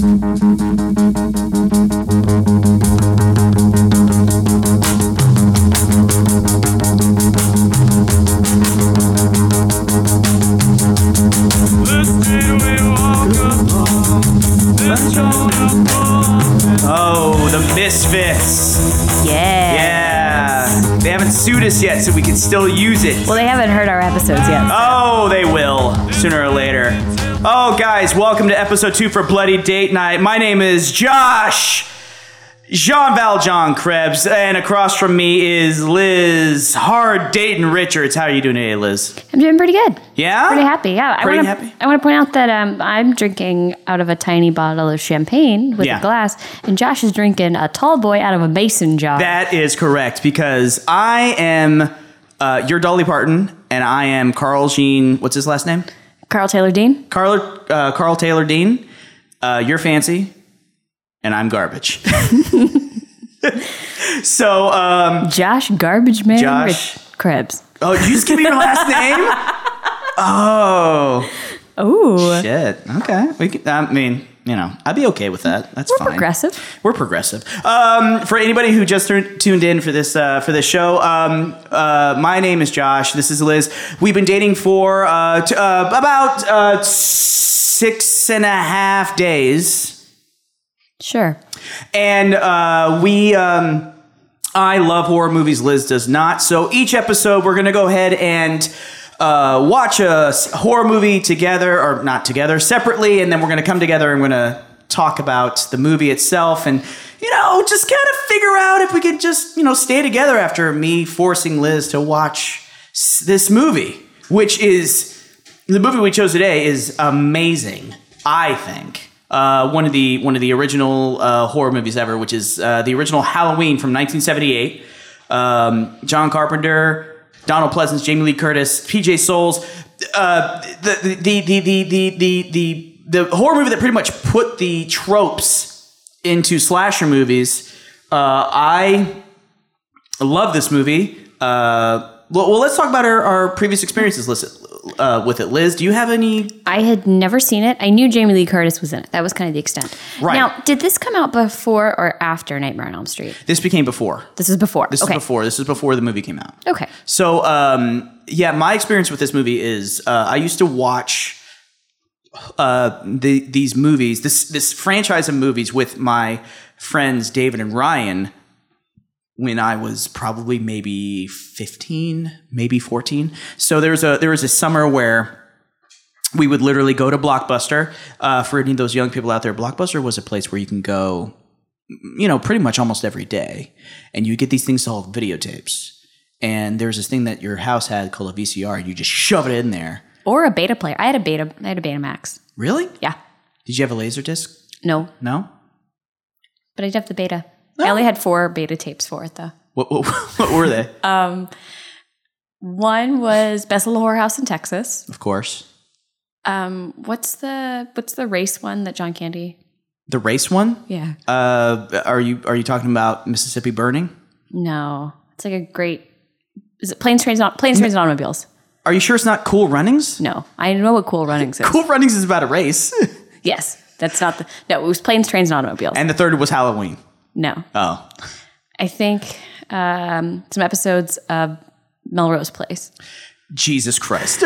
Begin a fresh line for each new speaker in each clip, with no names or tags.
Oh, the Misfits. Yeah. They haven't sued us yet, so we can still use it.
Well, they haven't heard our episodes yet.
Oh, they will, sooner or later. Oh, guys, welcome to episode 2 for Bloody Date Night. My name is Josh Jean Valjean Krebs, and across from me is Liz Hard Dayton Richards. How are you doing today, Liz?
I'm doing pretty good.
Yeah?
Pretty happy, yeah.
Happy?
I want to point out that I'm drinking out of a tiny bottle of champagne with a glass, and Josh is drinking a tall boy out of a mason jar.
That is correct, because I am you're Dolly Parton, and I am Carl Jean, what's his last name?
Carl Taylor Dean.
Carl Taylor Dean. You're fancy, and I'm garbage. So,
Josh Garbage Man
Josh
Krebs.
Oh, did you just give me your last name? Oh.
Ooh.
Shit. Okay. We can, I mean, you know, I'd be okay with that. That's fine.
We're
progressive. For anybody who just tuned in for this show, my name is Josh. This is Liz. We've been dating for about 6.5 days.
Sure.
And I love horror movies. Liz does not. So each episode, we're going to go ahead and watch a horror movie together, or not together, separately, and then we're going to come together and we're going to talk about the movie itself and, you know, just kind of figure out if we could just, you know, stay together after me forcing Liz to watch this movie, which is, the movie we chose today is amazing, I think. One of the original horror movies ever, which is the original Halloween from 1978. John Carpenter, Donald Pleasence, Jamie Lee Curtis, P.J. Soles. The horror movie that pretty much put the tropes into slasher movies. I love this movie. Well, let's talk about our previous experiences with it. Liz, do you have any?
I had never seen it. I knew Jamie Lee Curtis was in it. That was kind of the extent.
Right.
Now, did this come out before or after Nightmare on Elm Street?
This became before.
This is before.
This is before. This is before the movie came out.
Okay.
So, yeah, my experience with this movie is I used to watch these movies, this franchise of movies with my friends David and Ryan when I was probably maybe 15, maybe 14. So there was a summer where we would literally go to Blockbuster. For any of those young people out there, Blockbuster was a place where you can go, you know, pretty much almost every day. And you get these things called videotapes. And there's this thing that your house had called a VCR, and you just shove it in there.
Or a beta player. I had a Betamax.
Really?
Yeah.
Did you have a Laserdisc?
No.
No?
But I'd have the beta. I only had 4 beta tapes for it, though.
What were they?
One was Best Little Whorehouse in Texas.
Of course.
What's the race one that John Candy?
The race one?
Yeah.
Are you talking about Mississippi Burning?
No. It's like a great. Is it Planes, Trains, and Automobiles?
Are you sure it's not Cool Runnings?
No. I know what Cool Runnings is.
Cool Runnings is about a race.
Yes. That's not No, it was Planes, Trains, and Automobiles.
And the third was Halloween.
No.
Oh.
I think some episodes of Melrose Place.
Jesus Christ.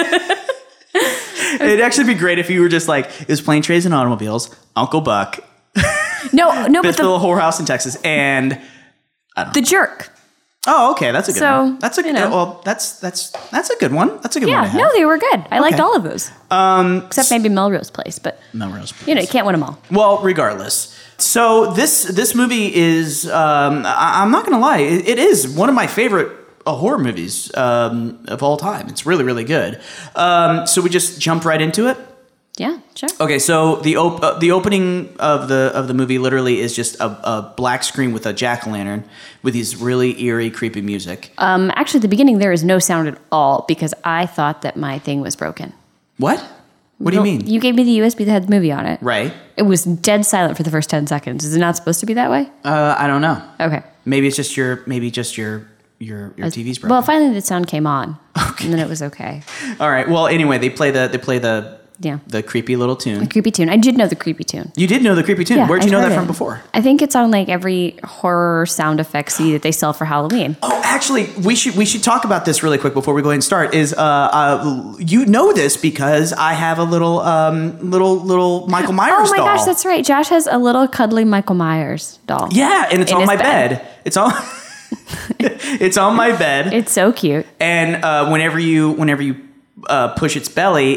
It'd actually be great if you were just like, it was Planes, Trains, and Automobiles, Uncle Buck.
No, but
Best Little Whorehouse in Texas, and I don't know.
The Jerk.
Oh, okay, that's a good one. That's a good.
You know.
Well, that's a good one. That's a good one.
Yeah, no, they were good. I liked all of those. Except maybe Melrose Place, but
Melrose Place.
You know, you can't win them all.
Well, regardless. So this movie is, I'm not going to lie, it is one of my favorite horror movies of all time. It's really, really good. So we just jump right into it.
Yeah, sure.
Okay, so the opening of the movie literally is just a black screen with a jack-o'-lantern with these really eerie, creepy music.
Actually, at the beginning, there is no sound at all because I thought that my thing was broken.
What? What do you mean?
You gave me the USB that had the movie on it.
Right.
It was dead silent for the first 10 seconds. Is it not supposed to be that way?
I don't know.
Okay.
Maybe it's just your TV's broken.
Well, finally the sound came on. Okay. And then it was okay.
All right. Well, anyway, they play the
Yeah.
The creepy little tune.
Creepy tune. I did know the creepy tune.
You did know the creepy tune.
Yeah,
Where'd you
I've
know that
heard
from
it.
before?
I think it's on like every horror sound effect CD that they sell for Halloween.
Oh, actually, we should talk about this really quick before we go ahead and start. Is you know this because I have a little Michael Myers doll.
Oh my gosh, that's right. Josh has a little cuddly Michael Myers doll.
Yeah, and it's
In
on
his
my
bed.
bed. It's on. It's on my bed.
It's so cute.
And whenever you push its belly,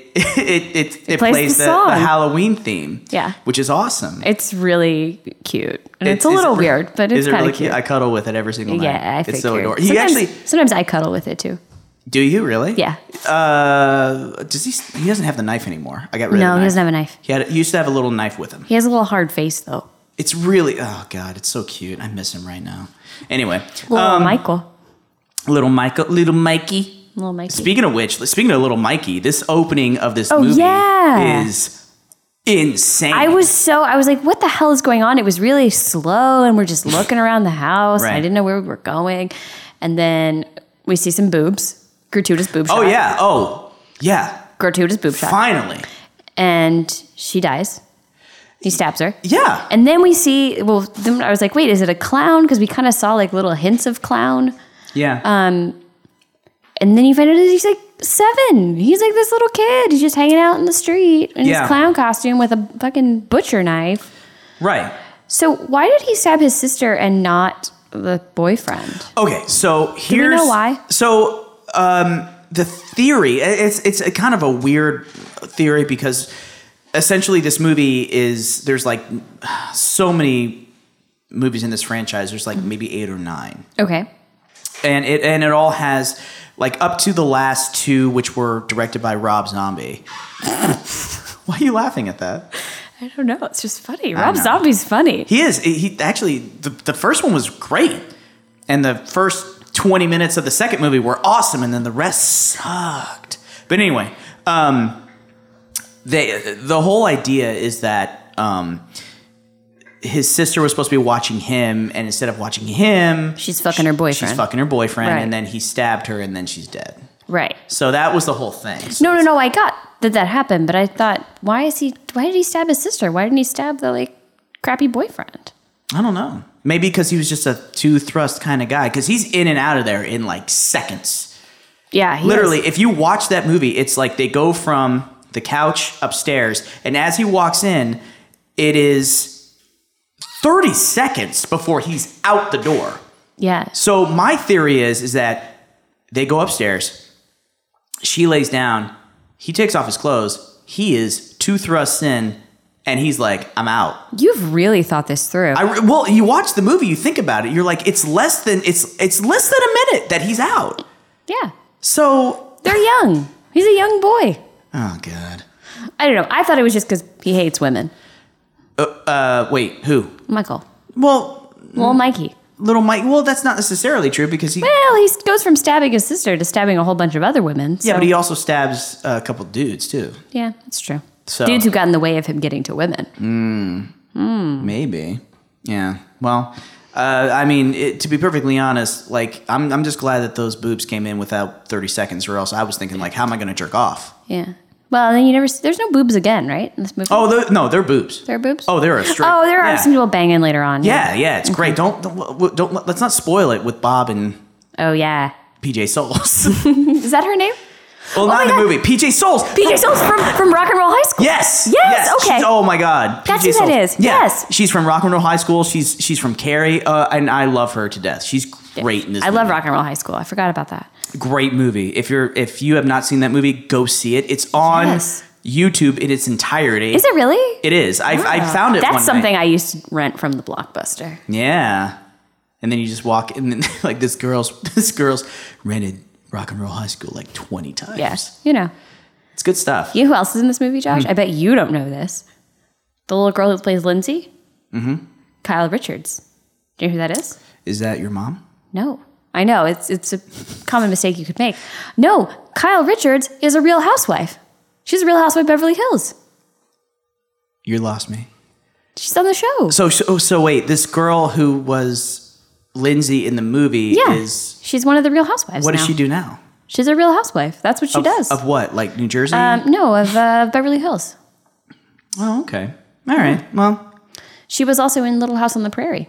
it plays the Halloween theme.
Yeah.
Which is awesome.
It's really cute. And it's a little weird, but it's kind of cute.
I cuddle with it every single night.
Yeah, I think
it's so adorable.
Sometimes I cuddle with it too.
Do you really?
Yeah.
Does he doesn't have the knife anymore. I got rid of the knife.
No, he doesn't have a knife.
He used to have a little knife with him.
He has a little hard face though.
It's really, oh God, it's so cute. I miss him right now. Anyway.
Little Michael.
Little Mikey.
Little Mikey.
Speaking of Little Mikey, this opening of this movie is insane.
I was like, what the hell is going on? It was really slow and we're just looking around the house.
Right.
I didn't know where we were going. And then we see some boobs. Gratuitous boob shot.
Oh, yeah. Oh, yeah.
Gratuitous boob shot.
Finally.
And she dies. He stabs her.
Yeah.
And then we see, then I was like, wait, is it a clown? Because we kind of saw like little hints of clown.
Yeah.
And then you find out he's like 7. He's like this little kid. He's just hanging out in the street in his clown costume with a fucking butcher knife.
Right.
So why did he stab his sister and not the boyfriend?
Okay, so here's...
Do we know why?
So the theory, it's a kind of a weird theory because essentially this movie is... There's like so many movies in this franchise. There's like maybe 8 or 9.
Okay.
And it all has... Like up to the last 2, which were directed by Rob Zombie. Why are you laughing at that?
I don't know. It's just funny. Rob Zombie's funny.
He is. He actually, the first one was great. And the first 20 minutes of the second movie were awesome. And then the rest sucked. But anyway, the whole idea is that his sister was supposed to be watching him, and instead of watching him,
she's fucking her boyfriend.
She's fucking her boyfriend,
Right.
and then he stabbed her, and then she's dead.
Right.
So that was the whole thing. So
No. I got that happened, but I thought, why did he stab his sister? Why didn't he stab the like crappy boyfriend?
I don't know. Maybe because he was just a 2-thrust kind of guy. Because he's in and out of there in like seconds.
Yeah.
Literally, if you watch that movie, it's like they go from the couch upstairs, and as he walks in, it is 30 seconds before he's out the door.
Yeah.
So my theory is that they go upstairs, she lays down, he takes off his clothes, he is 2 thrusts in, and he's like, I'm out.
You've really thought this through.
Well, you watch the movie, you think about it, you're like, it's less than a minute that he's out.
Yeah.
So
They're young. He's a young boy.
oh God.
I don't know. I thought it was just because he hates women.
Wait, who?
Michael.
Well,
Little Mikey.
little Mike. Well, that's not necessarily true because he.
Well, he goes from stabbing his sister to stabbing a whole bunch of other women.
Yeah,
so-
but he also stabs a couple dudes too.
Yeah, that's true.
So
Dudes who got in the way of him getting to women.
maybe. Yeah. Well, I mean, to be perfectly honest, like I'm just glad that those boobs came in without 30 seconds, or else I was thinking like, how am I going to jerk off?
Yeah. Well, then there's no boobs again, right? In this movie?
Oh, no, they're boobs.
There are boobs?
Oh, there are straight.
Oh, there are
yeah.
some people banging later on.
Yeah, it's great. Don't let's not spoil it with Bob and
Oh, yeah.
PJ Souls.
Is that her name?
Well, not in the movie. PJ Souls.
PJ Souls from Rock and Roll High School.
Yes.
Okay.
Oh my God.
That's
PJ
who that
Souls.
is.
Yeah.
Yes.
She's from Rock and Roll High School. She's from Carrie, and I love her to death. She's great in this.
I love
movie.
Rock and Roll High School. I forgot about that.
Great movie. If you have not seen that movie, go see it. It's on YouTube in its entirity.
Is it really?
It is. I found it.
That's
one
something
night.
I used to rent from the Blockbuster.
Yeah. And then you just walk, and then like this girl's rented Rock and Roll High School like 20 times.
Yes. You know.
It's good stuff.
You know who else is in this movie, Josh? I bet you don't know this. The little girl who plays Lindsay? Mm-hmm. Kyle Richards. Do you know who that is?
Is that your mom?
No. I know. It's a common mistake you could make. No. Kyle Richards is a Real Housewife. She's a Real Housewife of Beverly Hills.
You lost me.
She's on the show.
So wait, this girl who was Lindsay in the movie is...
She's one of the Real Housewives
What
now.
does she do now?
She's a Real Housewife. That's what she does.
Of what? Like New Jersey?
No, of Beverly Hills.
Oh, okay. All right. Well,
she was also in Little House on the Prairie.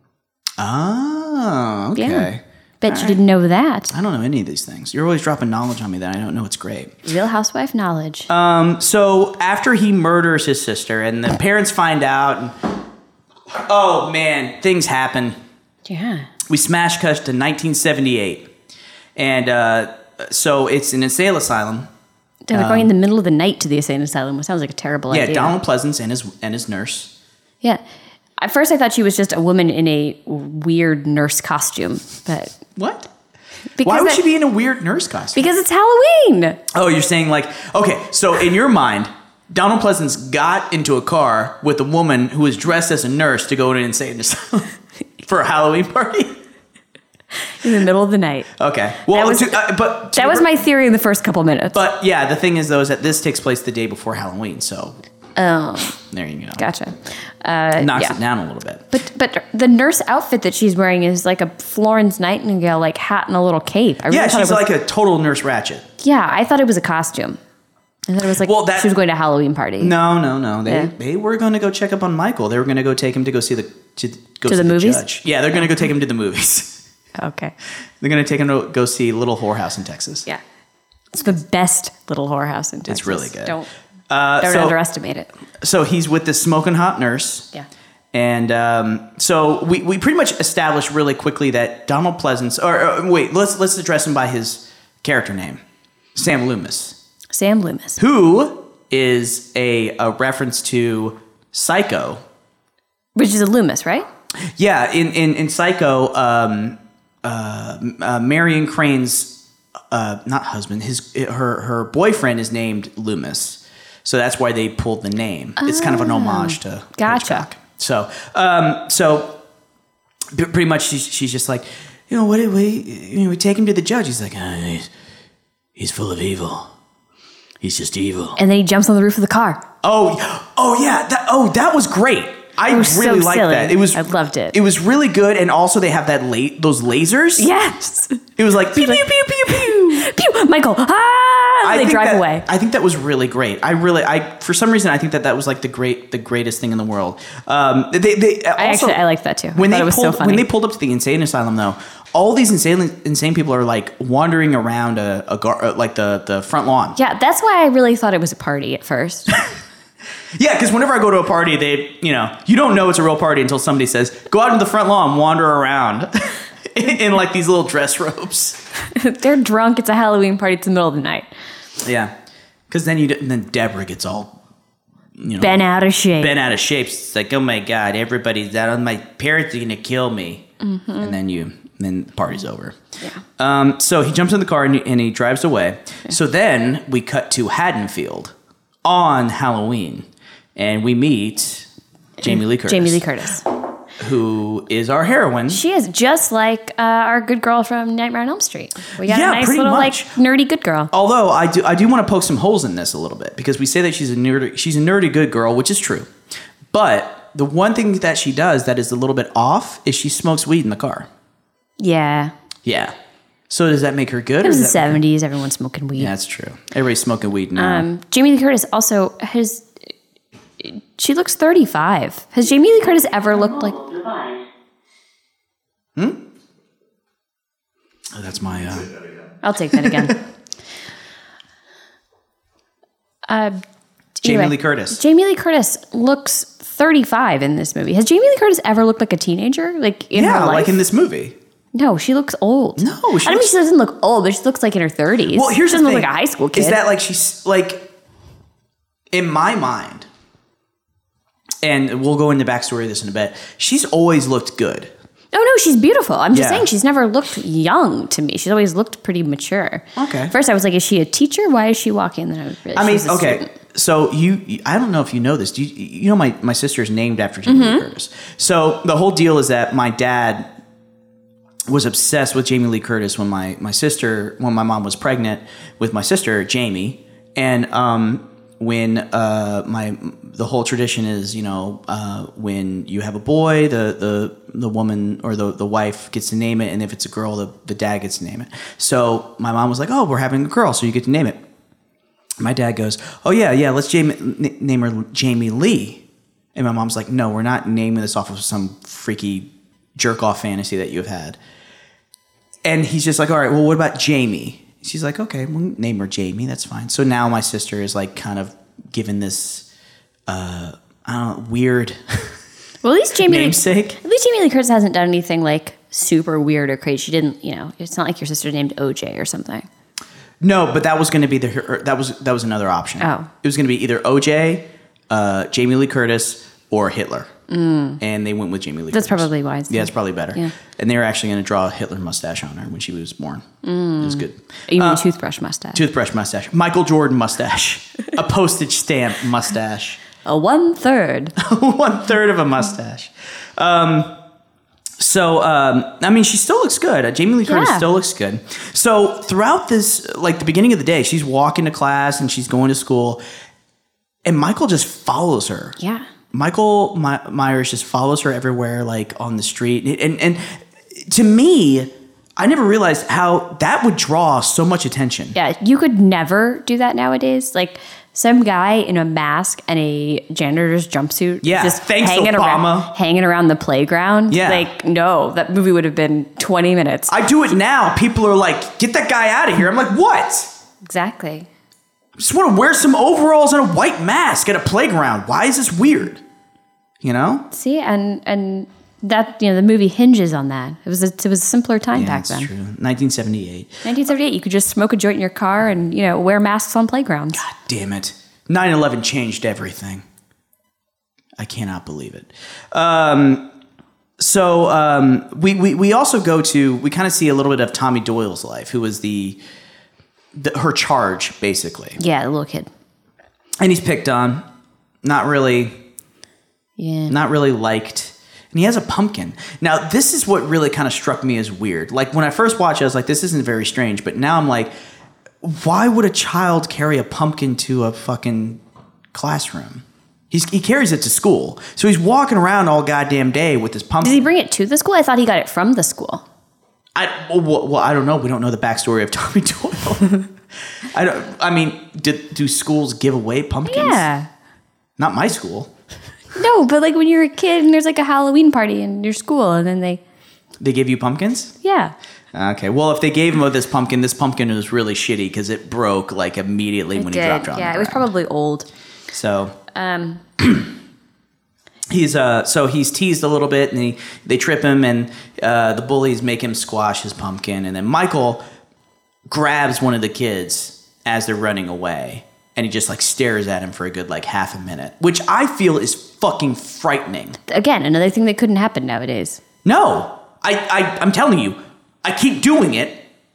Oh, okay.
Yeah. Bet you didn't know that.
I don't know any of these things. You're always dropping knowledge on me that I don't know. It's great.
Real Housewife knowledge.
So after he murders his sister and the parents find out, and, oh man, things happen.
Yeah.
We smash cut to 1978. And so it's an insane asylum.
They're going in the middle of the night to the insane asylum, which sounds like a terrible idea.
Yeah, Donald Pleasance and his nurse.
Yeah. At first I thought she was just a woman in a weird nurse costume. But
what? Why would she be in a weird nurse costume?
Because it's Halloween.
Oh, you're saying like, okay, so in your mind, Donald Pleasance got into a car with a woman who was dressed as a nurse to go to an insane asylum for a Halloween party?
In the middle of the night.
Okay. Well,
that was my theory in the first couple minutes.
But yeah, the thing is though is that this takes place the day before Halloween, so there you go.
Gotcha.
Knocks it down a little bit.
But the nurse outfit that she's wearing is like a Florence Nightingale like hat and a little cape.
She's like a total Nurse Ratched.
Yeah, I thought it was a costume. I thought it was like she was going to a Halloween party.
No. They were going to go check up on Michael. They were going to go take him to go see the
movies.
Judge. Yeah, they're going to go take him to the movies.
Okay.
They're going to take him to go see Little Whorehouse in Texas.
Yeah. It's the best Little Whorehouse in Texas.
It's really good.
Don't underestimate it.
So he's with this smoking hot nurse.
Yeah.
And so we pretty much established really quickly that Donald Pleasance, let's address him by his character name, Sam Loomis.
Sam Loomis.
Who is a reference to Psycho. Which
is a Loomis, right?
Yeah, in Psycho, Marion Crane's not husband, her boyfriend is named Loomis, so that's why they pulled the name. It's kind of an homage to
Hitchcock.
So pretty much she's just like, what do we take him to the judge. He's like, he's full of evil. He's just evil.
And then he jumps on the roof of the car.
Oh yeah, that was great. I really liked that. I
loved it.
It was really good, and also they have those lasers.
Yes.
It was like pew pew pew pew pew
pew. Michael, they drive away.
I think that was really great. For some reason I think that was like the greatest thing in the world. I
like that too.
When they pulled up to the insane asylum though, all these insane people are like wandering around like the front lawn.
Yeah, that's why I really thought it was a party at first.
Yeah, because whenever I go to a party, you don't know it's a real party until somebody says, go out to the front lawn, wander around in like these little dress robes.
They're drunk. It's a Halloween party. It's the middle of the night.
Yeah, because then Deborah gets all,
bent out of shape.
It's like, oh my God, everybody's out. My parents are going to kill me. Mm-hmm. And then the party's over.
Yeah.
So he jumps in the car and he drives away. Yeah. So then we cut to Haddonfield on Halloween, and we meet Jamie Lee Curtis. Who is our heroine.
She is just like our good girl from Nightmare on Elm Street. We got a nice little
much.
like nerdy good girl.
Although I do want to poke some holes in this a little bit, because we say that she's a nerdy good girl, which is true. But the one thing that she does that is a little bit off is she smokes weed in the car.
Yeah.
Yeah. So does that make her good?
It was the 70s. Everyone's smoking weed.
Yeah, that's true. Everybody's smoking weed now.
Jamie Lee Curtis also she looks 35. Has Jamie Lee Curtis ever looked like...
Oh, that's my...
I'll take that again.
Jamie Lee Curtis.
Jamie Lee Curtis looks 35 in this movie. Has Jamie Lee Curtis ever looked like a teenager? Like in her life?
Like in this movie.
No, she looks old.
No,
she doesn't look old, but she looks like in her 30s.
Well,
she doesn't look like a high school kid.
Is that like she's like, in my mind, and we'll go into the backstory of this in a bit, she's always looked good.
Oh, no, she's beautiful. I'm just saying she's never looked young to me. She's always looked pretty mature.
Okay.
First, I was like, is she a teacher? Why is she walking? Then
okay. So I don't know if you know this. You know my sister's named after Jamie Lee Curtis. So the whole deal is that my dad was obsessed with Jamie Lee Curtis when my mom was pregnant with my sister Jamie, and when the whole tradition is, when you have a boy, the woman or the wife gets to name it, and if it's a girl, the dad gets to name it. So my mom was like, "Oh, we're having a girl, so you get to name it." My dad goes, "Oh yeah, let's name her Jamie Lee." And my mom's like, "No, we're not naming this off of some freaky jerk off fantasy that you've had." And he's just like, "All right, well, what about Jamie?" She's like, "Okay, we'll name her Jamie. That's fine." So now my sister is like kind of given this, weird
well, at least
namesake.
At least Jamie Lee Curtis hasn't done anything like super weird or crazy. She didn't, it's not like your sister named OJ or something.
No, but that was going to be that was another option.
Oh.
It was going to be either OJ, Jamie Lee Curtis, or Hitler. And they went with Jamie Lee Curtis.
That's probably wise.
Yeah, it's probably better. Yeah. And they were actually going to draw a Hitler mustache on her when she was born. It was good.
You mean toothbrush mustache?
Toothbrush mustache. Michael Jordan mustache. A postage stamp mustache.
A 1/3.
1/3 of a mustache. She still looks good. Jamie Lee Curtis still looks good. So throughout this, like the beginning of the day, she's walking to class and she's going to school, and Michael just follows her.
Yeah.
Michael Myers just follows her everywhere, like on the street. And to me, I never realized how that would draw so much attention.
Yeah, you could never do that nowadays. Like some guy in a mask and a janitor's jumpsuit, just hanging around the playground.
Yeah.
Like, no, that movie would have been 20 minutes.
I do it now. People are like, "Get that guy out of here." I'm like, "What?"
Exactly.
I just want to wear some overalls and a white mask at a playground. Why is this weird?
See, and that the movie hinges on that. It was a simpler time back then.
That's true. 1978.
1978. You could just smoke a joint in your car and wear masks on playgrounds.
God damn it! 9/11 changed everything. I cannot believe it. We also we kind of see a little bit of Tommy Doyle's life, who was her charge, basically.
Yeah, a little kid.
And he's picked on, not really liked. And he has a pumpkin. Now, this is what really kind of struck me as weird. Like, when I first watched it, I was like, this isn't very strange. But now I'm like, why would a child carry a pumpkin to a fucking classroom? He carries it to school. So he's walking around all goddamn day with this pumpkin.
Did he bring it to the school? I thought he got it from the school.
I don't know. We don't know the backstory of Tommy Doyle. Do schools give away pumpkins?
Yeah.
Not my school.
No, but like when you're a kid and there's like a Halloween party in your school and then they
give you pumpkins?
Yeah.
Okay. Well, if they gave him this pumpkin was really shitty because it broke like immediately when he dropped it on the ground.
Yeah, it was probably old.
So he's teased a little bit, and they trip him, and the bullies make him squash his pumpkin, and then Michael grabs one of the kids as they're running away, and he just like stares at him for a good like half a minute, which I feel is fucking frightening.
Again, another thing that couldn't happen nowadays.
No, I'm telling you, I keep doing it,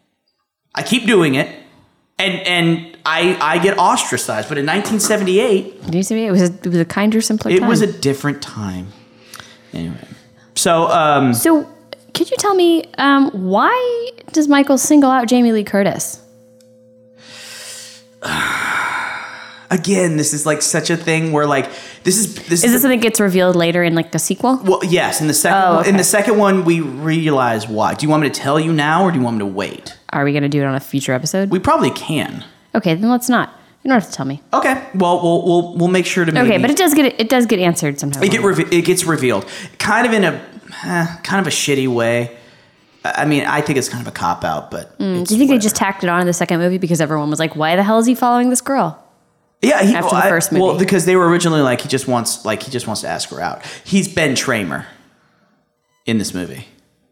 and I get ostracized. But in 1978,
it was a kinder, simpler time.
It was a different time. Anyway, so
so could you tell me why does Michael single out Jamie Lee Curtis?
Again, this is like such a thing where like this is
this something that gets revealed later in like the sequel?
Well, yes, in the second one we realize why. Do you want me to tell you now or do you want me to wait?
Are we going to do it on a future episode?
We probably can.
Okay, then let's not. You don't have to tell me.
Okay. Well, we'll make sure to.
Okay, but it does get answered somehow.
It gets revealed, kind of in a shitty way. I mean, I think it's kind of a cop out, but
do you think they just tacked it on in the second movie because everyone was like, "Why the hell is he following this girl?"
Yeah,
after the first movie.
Well, because they were originally like he just wants to ask her out. He's Ben Tramer in this movie.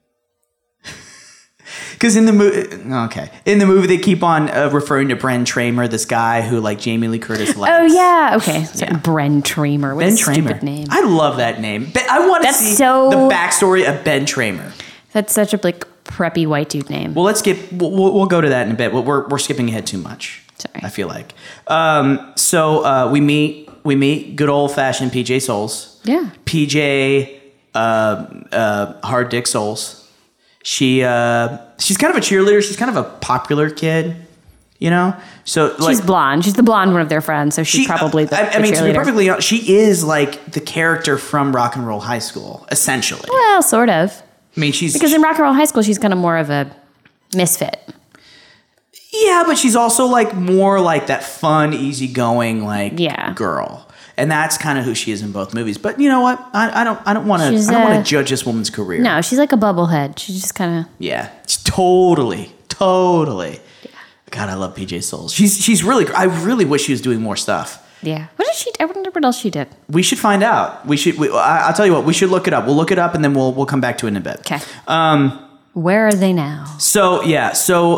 Because in the movie they keep on referring to Bren Tramer, this guy who like Jamie Lee Curtis likes.
Oh yeah, okay. So yeah. Bren Tramer, what a stupid name.
I love that name. I want to see the backstory of Ben Tramer.
That's such a like preppy white dude name.
Well, we'll go to that in a bit. We're skipping ahead too much.
Sorry.
I feel like. So we meet good old fashioned PJ Souls.
Yeah.
PJ Hard Dick Souls. She's kind of a cheerleader. She's kind of a popular kid. You know, so
she's blonde. She's the blonde one of their friends, so she's probably the
I mean, to be perfectly honest, she is like the character from Rock and Roll High School, essentially.
Well, sort of.
I mean,
because in Rock and Roll High School, she's kind of more of a misfit.
Yeah, but she's also like more like that fun, easygoing girl, and that's kind of who she is in both movies. But you know what? I don't want to judge this woman's career.
No, she's like a bubblehead. She's just kind
of totally. God, I love PJ Soles. She's really. I really wish she was doing more stuff.
Yeah. What did she? I wonder what else she did.
We should find out. I'll tell you what. We should look it up. We'll look it up and then we'll come back to it in a bit.
Okay. Where are they now?
So yeah.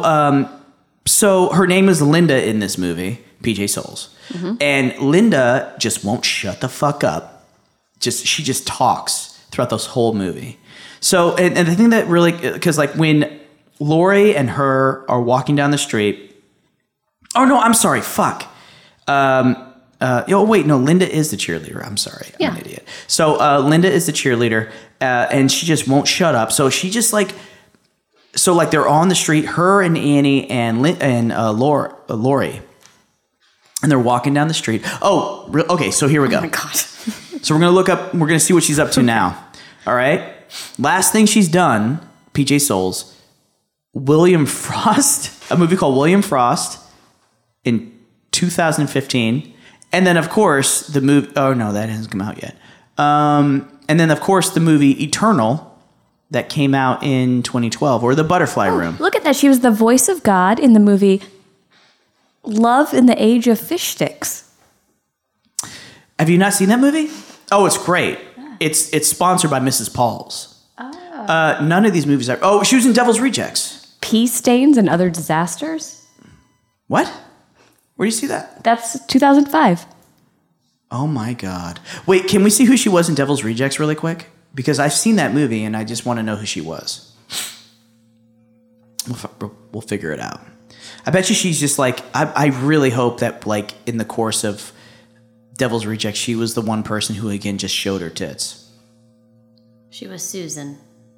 So her name is Linda in this movie, PJ Soles, and Linda just won't shut the fuck up. She just talks throughout this whole movie. So and the thing that really, because like when Laurie and her are walking down the street. Oh no, I'm sorry. Fuck. Wait, no. Linda is the cheerleader. I'm sorry. I'm an idiot. So Linda is the cheerleader, and she just won't shut up. So she just like they're on the street. Her and Annie and Laurie, and they're walking down the street. Oh, okay. So here we go.
Oh my God.
So we're gonna look up. We're gonna see what she's up to now. All right. Last thing she's done, PJ Soles. William Frost, a movie called William Frost in 2015. And then, of course, the movie... Oh, no, that hasn't come out yet. And then, of course, the movie Eternal that came out in 2012, or The Butterfly Room.
Look at that. She was the voice of God in the movie Love in the Age of Fish Sticks.
Have you not seen that movie? Oh, it's great. It's sponsored by Mrs. Paul's. Oh. None of these movies are... Oh, she was in Devil's Rejects.
Pea stains and other disasters.
What? Where do you see that?
That's 2005.
Oh my God. Wait, can we see who she was in Devil's Rejects really quick? Because I've seen that movie and I just want to know who she was. We'll figure it out. I bet you she's just like... I really hope that like in the course of Devil's Rejects, she was the one person who again just showed her tits.
She was Susan.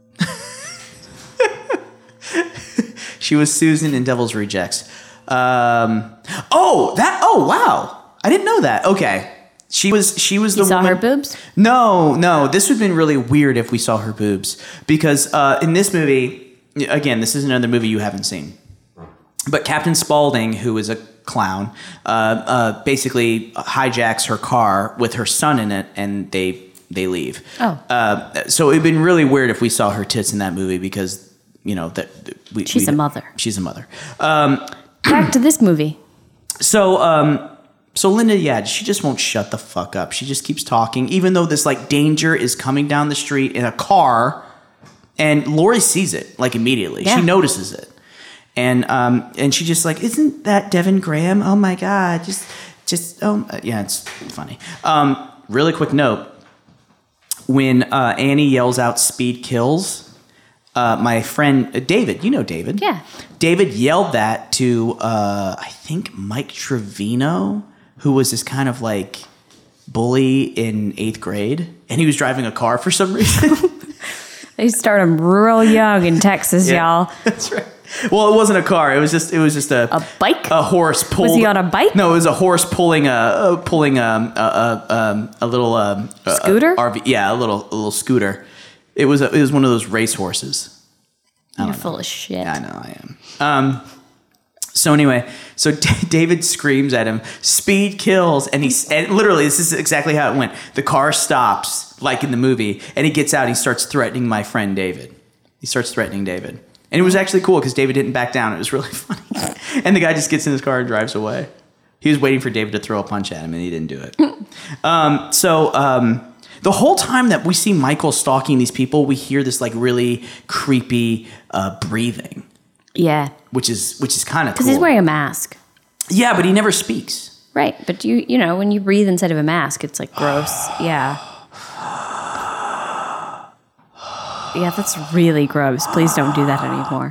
She was Susan in Devil's Rejects. Oh, wow. I didn't know that. Okay. She was the woman.
You saw her boobs?
No. This would have been really weird if we saw her boobs. Because in this movie, again, this is another movie you haven't seen. But Captain Spaulding, who is a clown, basically hijacks her car with her son in it, and they leave.
Oh.
So it would have been really weird if we saw her tits in that movie because...
she's a mother.
She's a mother.
Back to this movie.
So Linda, she just won't shut the fuck up. She just keeps talking, even though this like danger is coming down the street in a car, and Laurie sees it like immediately. Yeah. She notices it, and she just like, isn't that Devin Graham? Oh my God, it's funny. Really quick note: when Annie yells out "Speed kills." My friend David, you know David.
Yeah.
David yelled that to, I think, Mike Trevino, who was this kind of like bully in 8th grade. And he was driving a car for some reason.
They start them real young in Texas, y'all.
That's right. Well, it wasn't a car. It was just a
bike.
A horse pulled.
Was he on a bike?
No, it was a horse pulling a little
scooter.
RV. Yeah, a little scooter. It was one of those race horses.
You're full of shit.
Yeah, I know I am. So anyway, David screams at him, "Speed kills," and literally this is exactly how it went. The car stops like in the movie, and he gets out. And he starts threatening my friend David. And it was actually cool because David didn't back down. It was really funny. And the guy just gets in his car and drives away. He was waiting for David to throw a punch at him, and he didn't do it. The whole time that we see Michael stalking these people, we hear this like really creepy breathing.
Yeah,
which is kind of cool.
Because he's wearing a mask.
Yeah, but he never speaks.
Right, but you know when you breathe inside of a mask, it's like gross. Yeah. Yeah, that's really gross. Please don't do that anymore.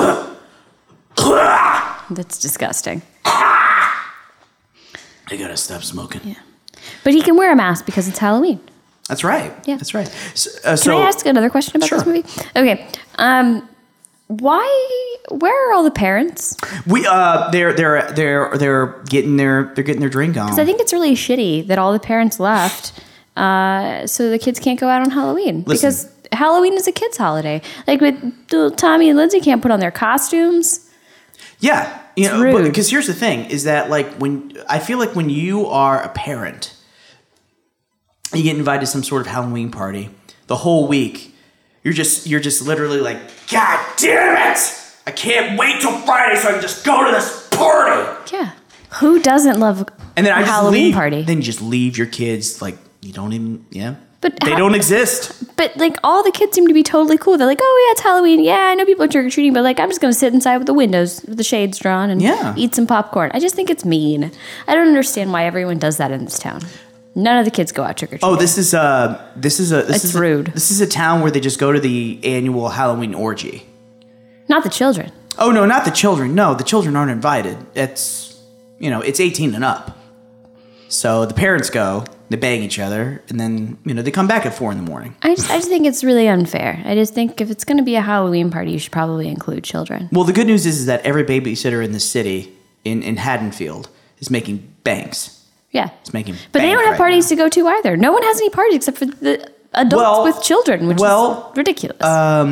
That's disgusting.
I gotta stop smoking.
Yeah, but he can wear a mask because it's Halloween.
That's right.
Yeah.
That's right.
Can I ask another question about this movie? Okay. Why where are all the parents?
They're getting their drink on.
Because I think it's really shitty that all the parents left, so the kids can't go out on Halloween. Because Halloween is a kid's holiday. Like with little Tommy and Lindsay can't put on their costumes.
Yeah, because here's the thing: is that like I feel like when you are a parent, you get invited to some sort of Halloween party, the whole week, you're just literally like, God damn it! I can't wait till Friday so I can just go to this party.
Yeah, who doesn't love a Halloween party?
Then you just leave your kids like you don't even But they don't exist.
But like all the kids seem to be totally cool. They're like, oh yeah, it's Halloween. Yeah, I know people are trick or treating, but like I'm just gonna sit inside with the windows with the shades drawn and eat some popcorn. I just think it's mean. I don't understand why everyone does that in this town. None of the kids go out trick or treating.
Oh, this is
rude.
This is a town where they just go to the annual Halloween orgy.
Not the children.
Oh no, not the children. No, the children aren't invited. It's it's 18 and up. So the parents go, they bang each other, and then they come back at 4 a.m.
I just think it's really unfair. I just think if it's going to be a Halloween party, you should probably include children.
Well, the good news is that every babysitter in the city in Haddonfield is making banks.
Yeah.
It's making
But they don't have parties to go to either. No one has any parties except for the adults with children, which is ridiculous.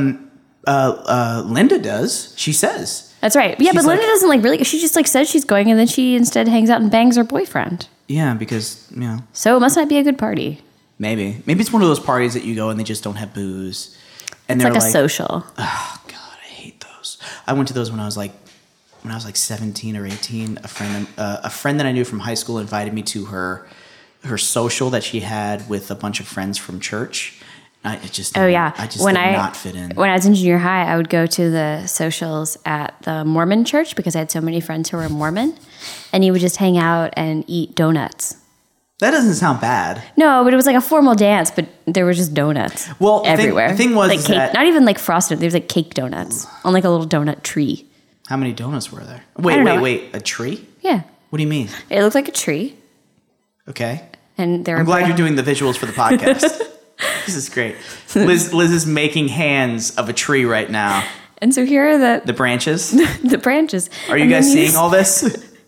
Linda does. She says.
That's right. Yeah, but Linda doesn't really. She just says she's going, and then she instead hangs out and bangs her boyfriend.
Yeah, because
So it must not be a good party.
Maybe it's one of those parties that you go and they just don't have booze, and
it's like a social.
Oh God, I hate those. I went to those when I was like 17 or 18. A friend that I knew from high school invited me to her social that she had with a bunch of friends from church. I just did not fit in.
When I was in junior high, I would go to the socials at the Mormon church because I had so many friends who were Mormon, and you would just hang out and eat donuts.
That doesn't sound bad.
No, but it was like a formal dance, but there were just donuts everywhere.
The thing was
like cake, not even like frosted. There was like cake donuts on like a little donut tree.
How many donuts were there? Wait, a tree?
Yeah.
What do you mean?
It looked like a tree.
Okay.
And
I'm glad you're doing the visuals for the podcast. This is great. Liz is making hands of a tree right now.
And so here are
the branches.
The branches.
Are you guys seeing all this?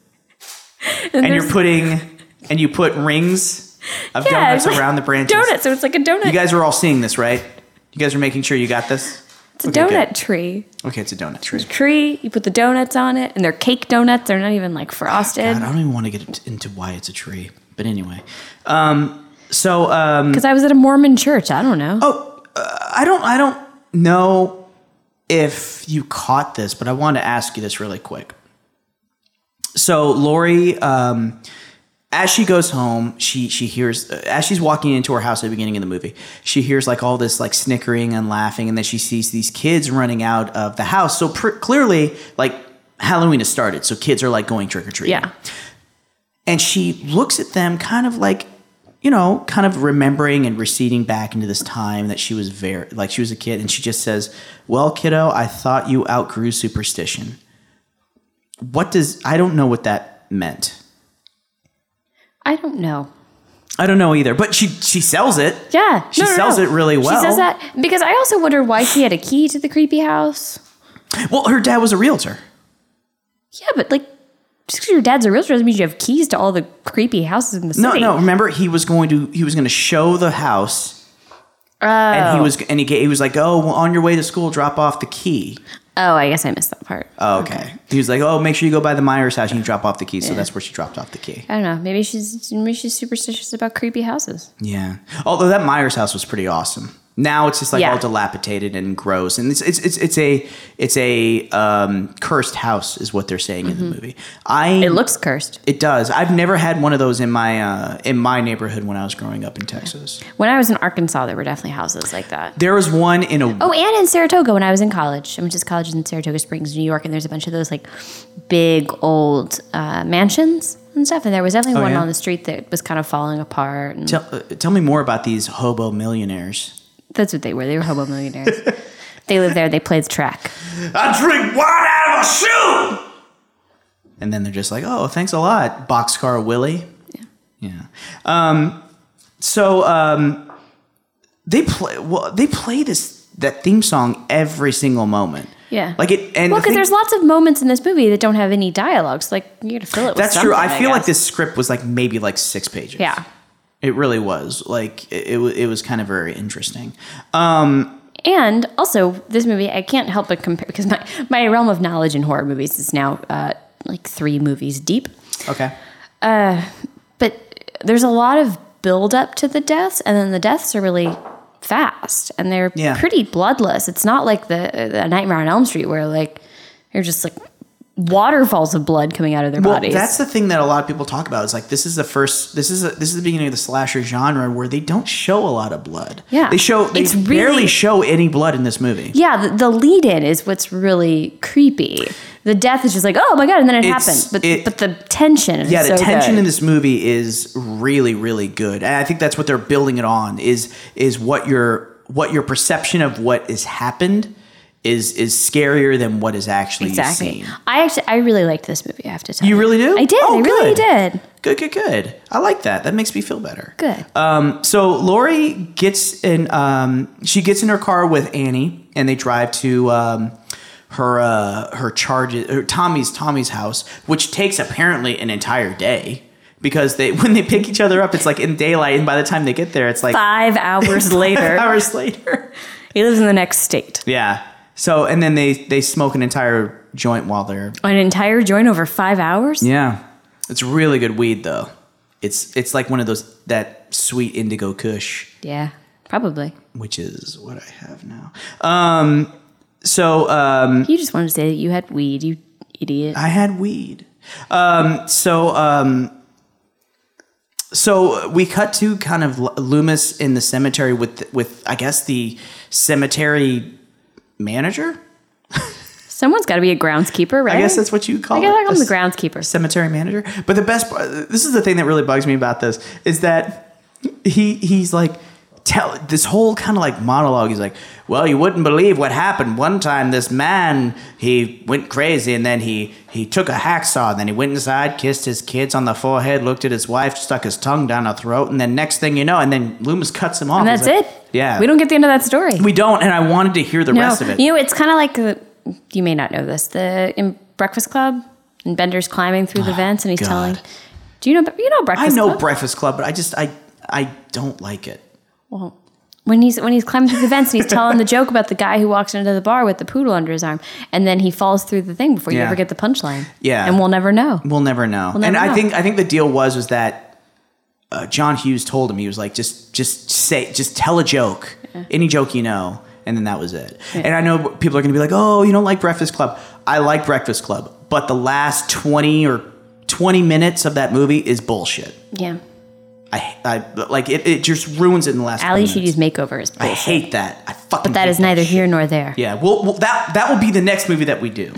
and you put rings of donuts around the branches.
Donuts, so it's like a donut.
You guys are all seeing this, right? You guys are making sure you got this?
It's a donut tree.
Okay, it's a donut tree.
It's a tree, you put the donuts on it, and they're cake donuts. They're not even like frosted.
God, I don't even want to get into why it's a tree. But anyway.
Because I was at a Mormon church. I don't know.
Oh, I don't know if you caught this, but I want to ask you this really quick. So Lori, as she goes home, she hears, as she's walking into her house at the beginning of the movie, she hears like all this like snickering and laughing, and then she sees these kids running out of the house. So clearly, like Halloween has started, so kids are like going trick or treating.
Yeah.
And she looks at them kind of like, kind of remembering and receding back into this time that she was she was a kid. And she just says, well, kiddo, I thought you outgrew superstition. I don't know what that meant.
I don't know.
I don't know either, but she sells it.
Yeah.
She sells it really well.
She says that because I also wondered why she had a key to the creepy house.
Well, her dad was a realtor.
Yeah, but like, just because your dad's a realtor doesn't mean you have keys to all the creepy houses in the city.
No. Remember, he was going to show the house, and he was like, "Oh, well, on your way to school, drop off the key."
Oh, I guess I missed that part.
Oh, okay. He was like, "Oh, make sure you go by the Myers house and you drop off the key." So that's where she dropped off the key.
I don't know. Maybe she's superstitious about creepy houses.
Yeah. Although that Myers house was pretty awesome. Now it's just like all dilapidated and gross, and it's a cursed house is what they're saying in the movie.
It looks cursed.
It does. I've never had one of those in my neighborhood when I was growing up in Texas.
When I was in Arkansas, there were definitely houses like that.
There was one in a
and in Saratoga when I was in college. I went to college in Saratoga Springs, New York, and there's a bunch of those like big old mansions and stuff. And there was definitely one on the street that was kind of falling apart. And
tell me more about these hobo millionaires.
That's what they were. They were hobo millionaires. They lived there. They played the track.
I drink wine out of a shoe! And then they're just like, oh, thanks a lot, Boxcar Willie. Yeah. They play that theme song every single moment.
Yeah.
Like it, and
because there's lots of moments in this movie that don't have any dialogue. So like you got to fill it with
That's
something.
true. I feel like this script was like maybe like 6 pages.
Yeah.
It really was. Like it was kind of very interesting.
And also, this movie, I can't help but compare, because my realm of knowledge in horror movies is now like 3 movies deep.
Okay.
But there's a lot of build up to the deaths, and then the deaths are really fast, and they're pretty bloodless. It's not like the Nightmare on Elm Street where like you're just like waterfalls of blood coming out of their bodies.
That's the thing that a lot of people talk about. Is like this is the beginning of the slasher genre where they don't show a lot of blood.
Yeah,
they barely show any blood in this movie.
Yeah, the lead in is what's really creepy. The death is just like, oh my god, and then it happened. But the tension is
the tension
good.
in this movie is really, really good. And I think that's what they're building it on is what your perception of what has happened is scarier than what is actually seen.
I really liked this movie, I have to tell you.
You really do?
I did.
Oh,
I really did.
Good. I like that. That makes me feel better.
Good.
So Laurie gets in her car with Annie, and they drive to Tommy's house, which takes apparently an entire day. Because when they pick each other up, it's like in daylight, and by the time they get there, it's like
5 hours later.
5 hours later.
He lives in the next state.
Yeah. So, and then they smoke an entire joint while they're...
An entire joint over 5 hours?
Yeah. It's really good weed, though. It's like one of those, that sweet indigo kush.
Yeah, probably.
Which is what I have now.
You just wanted to say that you had weed, you idiot.
I had weed. So we cut to kind of Loomis in the cemetery with I guess the cemetery manager.
Someone's got to be a groundskeeper, right?
I guess that's what you call it.
I guess I call him the groundskeeper.
Cemetery manager. But the best part, this is the thing that really bugs me about this, is that he's like, this whole kind of like monologue. He's like, well, you wouldn't believe what happened. One time this man, he went crazy, and then he took a hacksaw, and then he went inside, kissed his kids on the forehead, looked at his wife, stuck his tongue down her throat, and then next thing you know, and then Loomis cuts him off.
And that's it?
Yeah.
We don't get the end of that story.
We don't, and I wanted to hear the rest of it.
You know, it's kind of like, you may not know this, in Breakfast Club, and Bender's climbing through the vents, and he's telling, do you know Breakfast Club?
I know Breakfast Club, but I don't like it.
Well, when he's climbing through the vents and he's telling the joke about the guy who walks into the bar with the poodle under his arm, and then he falls through the thing before you ever get the punchline.
Yeah,
and we'll never know.
I think the deal was that John Hughes told him, he was like, just tell a joke, any joke you know, and then that was it. Yeah. And I know people are going to be like, oh, you don't like Breakfast Club. I like Breakfast Club, but the last 20 minutes of that movie is bullshit.
Yeah.
I like it. It just ruins it in the last.
Ali Sheedy's makeover is bullshit.
I hate that.
But that is neither here nor there.
Yeah. Well, that will be the next movie that we do.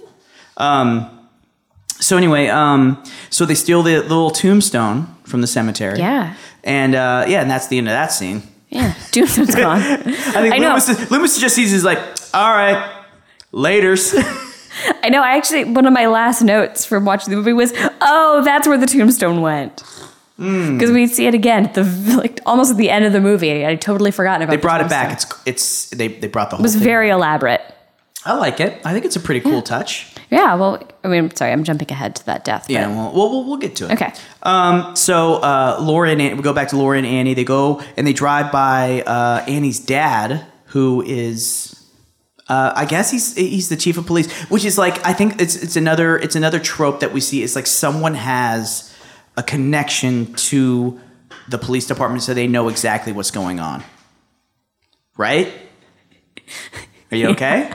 So anyway, so they steal the little tombstone from the cemetery.
Yeah.
And and that's the end of that scene.
Yeah. Tombstone's gone.
I think Loomis just sees. He's like, all right, laters.
I know. One of my last notes from watching the movie was, oh, that's where the tombstone went. Because we see it again, almost at the end of the movie. I totally forgotten about it.
They brought it back. They brought the whole thing.
It was very elaborate.
I like it. I think it's a pretty cool touch.
Yeah, well, I mean, sorry, I'm jumping ahead to that death.
Yeah, well, we'll get to it.
Okay.
So Laura and Annie, we go back to Laura and Annie. They go and they drive by Annie's dad, who is, I guess he's the chief of police, which is like, I think it's another trope that we see. It's like someone has a connection to the police department, so they know exactly what's going on. Right? Are you okay?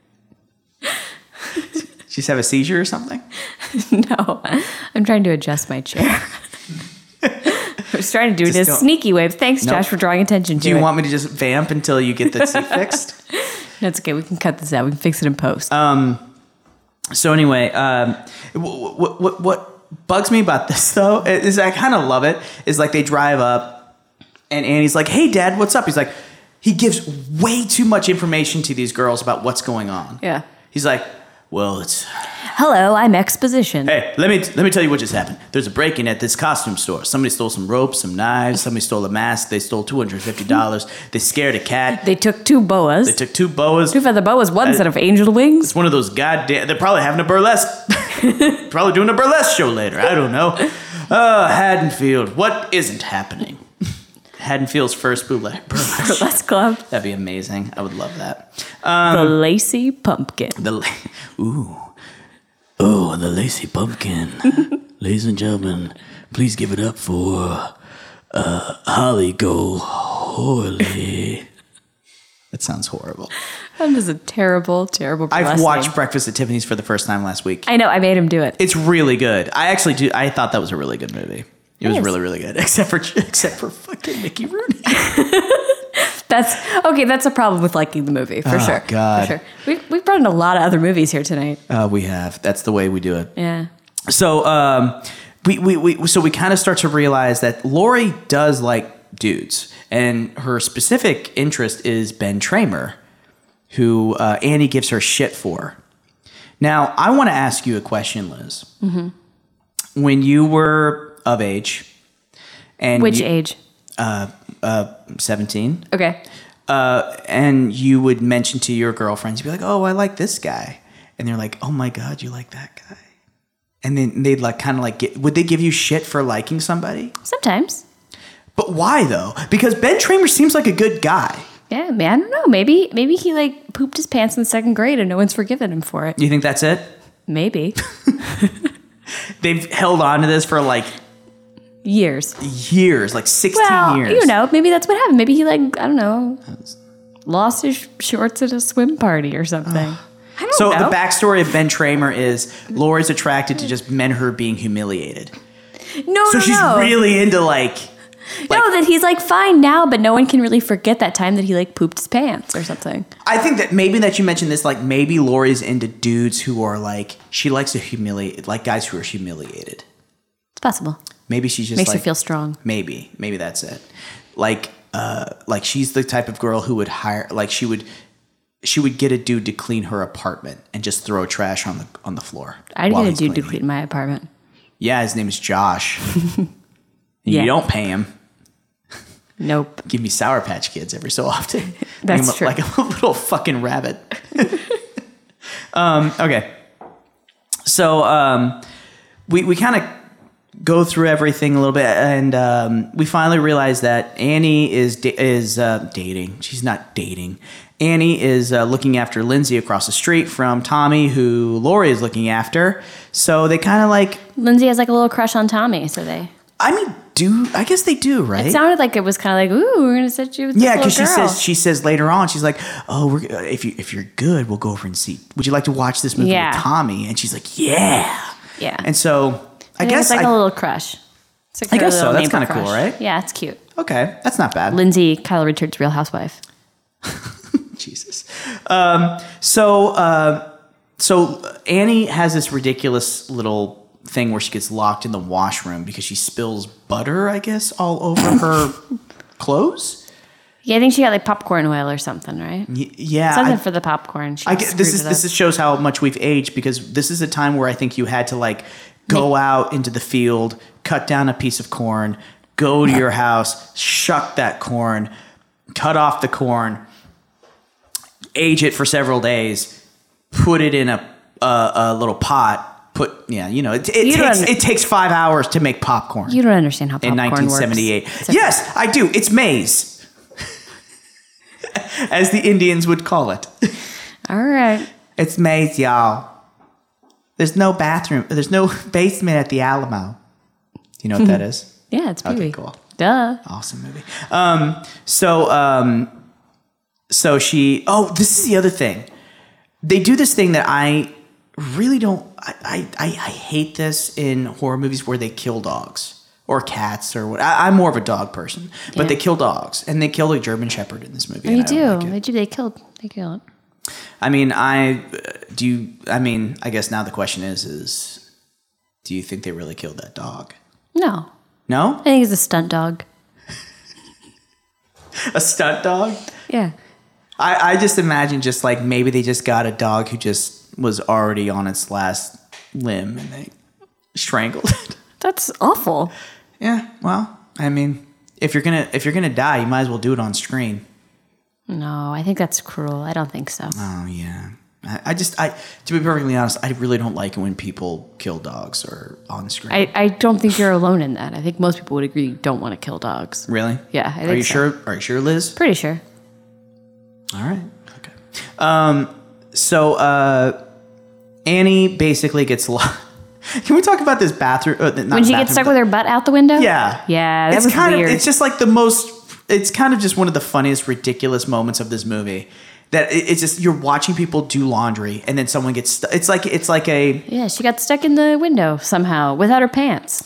Did you just have a seizure or something?
No, I'm trying to adjust my chair. I was trying to do this sneaky wave. Thanks, Josh, for drawing attention to it.
Do you want me to just vamp until you get the seat fixed?
That's okay. We can cut this out. We can fix it in post.
So anyway, what bugs me about this, though, is I kind of love it, is like they drive up and Annie's like, hey, Dad, what's up? He's like, he gives way too much information to these girls about what's going on.
Yeah.
He's like, well,
Hello, I'm Exposition.
Hey, let me tell you what just happened. There's a break-in at this costume store. Somebody stole some ropes, some knives. Somebody stole a mask. They stole $250. They scared a cat.
They took 2 boas.
They took 2 boas.
2 feather boas, 1 set of angel wings.
It's one of those goddamn... They're probably having a burlesque... probably doing a burlesque show later. I don't know. Haddonfield. What isn't happening? Haddonfield's first
Burlesque club.
That'd be amazing. I would love that.
The Lacy Pumpkin.
The Lacy Pumpkin. Ladies and gentlemen, please give it up for Holly Gold-Horley. That sounds horrible.
That is a terrible, terrible burlesque
I've watched
name.
Breakfast at Tiffany's for the first time last week.
I know. I made him do it.
It's really good. I thought that was a really good movie. It was really, really good. Except for fucking Mickey Rooney.
That's a problem with liking the movie, for sure.
God.
For sure. We've brought in a lot of other movies here tonight.
We have. That's the way we do it.
Yeah.
So we kind of start to realize that Laurie does like dudes, and her specific interest is Ben Tramer, who Annie gives her shit for. Now, I want to ask you a question, Liz. Mm-hmm. When you were of age, and
which age?
17.
Okay.
And you would mention to your girlfriends, you'd be like, "Oh, I like this guy," and they're like, "Oh my God, you like that guy?" And then they'd like kind of like would they give you shit for liking somebody?
Sometimes.
But why though? Because Ben Tramer seems like a good guy.
Yeah, man. I don't know. Maybe he like pooped his pants in the 2nd grade and no one's forgiven him for it.
You think that's it?
Maybe.
They've held on to this for like
years,
like 16 years.
You know, maybe that's what happened. Maybe he like, I don't know, lost his shorts at a swim party or something. I don't know.
The backstory of Ben Tramer is Laurie's attracted to just men who are being humiliated. So she's really into like
no, that he's like fine now, but no one can really forget that time that he like pooped his pants or something.
I think that maybe that you mentioned this, like maybe Laurie's into dudes who are like, she likes to humiliate, like guys who are humiliated.
It's possible.
Maybe she's just
makes
like,
her feel strong.
Maybe that's it. Like she's the type of girl who would hire, like she would get a dude to clean her apartment and just throw trash on the floor.
I'd get a dude to clean my apartment.
Yeah, his name is Josh. You don't pay him.
Nope.
Give me Sour Patch Kids every so often.
That's true.
Like a little fucking rabbit. Okay. So we kind of go through everything a little bit, and we finally realize that Annie is dating. She's not dating. Annie is looking after Lindsay across the street from Tommy, who Laurie is looking after. So they kind of like...
Lindsay has like a little crush on Tommy, so they...
I guess they do, right?
It sounded like it was kind of like, ooh, we're gonna set you with this little girl.
she says later on, she's like, oh, if you're good, we'll go over and see. Would you like to watch this movie with Tommy? And she's like, yeah.
And
so I guess
it's like a little crush.
I guess so. That's kind of cool, right?
Yeah, it's cute.
Okay, that's not bad.
Lindsay, Kyle Richards' Real Housewife.
Jesus. So Annie has this ridiculous little thing where she gets locked in the washroom because she spills butter, I guess, all over her clothes.
Yeah, I think she got like popcorn oil or something, right?
Yeah,
something for the popcorn.
This shows how much we've aged, because this is a time where I think you had to like go out into the field, cut down a piece of corn, go to your house, shuck that corn, cut off the corn, age it for several days, put it in a little pot. It takes 5 hours to make popcorn.
You don't understand how popcorn
works. In 1978.
Works.
Yes, I do. It's maize, as the Indians would call it.
All right.
It's maize, y'all. There's no bathroom. There's no basement at the Alamo. You know what that is?
Yeah, it's Pee-wee.
Okay, cool.
Duh.
Awesome movie. So she... Oh, this is the other thing. They do this thing that I really don't... I hate this in horror movies where they kill dogs or cats or what. I'm more of a dog person, but they kill dogs, and they killed a German Shepherd in this movie.
Oh, you do. They kill it.
I mean, I guess now the question is do you think they really killed that dog?
No.
No?
I think it's a stunt dog.
A stunt dog?
Yeah.
I just imagine just like maybe they just got a dog who just was already on its last limb and they strangled it.
That's awful.
Yeah, well, I mean, if you're gonna die, you might as well do it on screen.
No, I think that's cruel. I don't think so.
Oh yeah. I to be perfectly honest, I really don't like it when people kill dogs or on screen.
I don't think you're alone in that. I think most people would agree you don't want to kill dogs.
Really?
Yeah, I think
Are you
so.
sure? Are you sure, Liz?
Pretty sure.
All right. Okay. So Annie basically gets lost. Can we talk about this bathroom?
When she gets stuck with her butt out the window?
Yeah.
Yeah, that was weird.
It's just like it's kind of just one of the funniest, ridiculous moments of this movie. That it's just, you're watching people do laundry and then someone gets stuck. It's like a...
Yeah, she got stuck in the window somehow without her pants.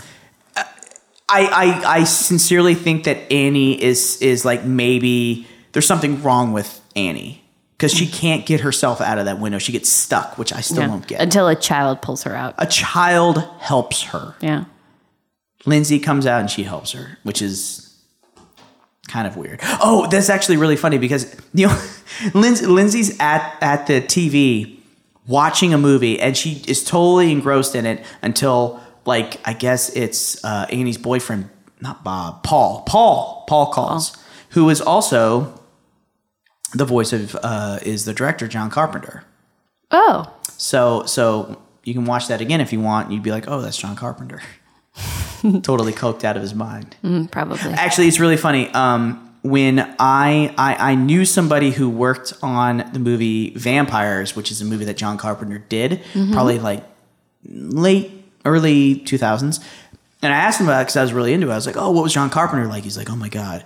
I sincerely think that Annie is like, maybe there's something wrong with Annie. Because she can't get herself out of that window. She gets stuck, which I still don't get.
Until a child pulls her out.
A child helps her.
Yeah.
Lindsay comes out and she helps her, which is kind of weird. Oh, that's actually really funny because Lindsay's at the TV watching a movie and she is totally engrossed in it until, like, I guess it's Annie's boyfriend, not Bob, Paul calls, who is also the voice of is the director, John Carpenter.
Oh.
So you can watch that again if you want. And you'd be like, oh, that's John Carpenter. Totally coked out of his mind.
Probably.
Actually, it's really funny. When I knew somebody who worked on the movie Vampires, which is a movie that John Carpenter did, probably like early 2000s. And I asked him about it because I was really into it. I was like, oh, what was John Carpenter like? He's like, oh my God.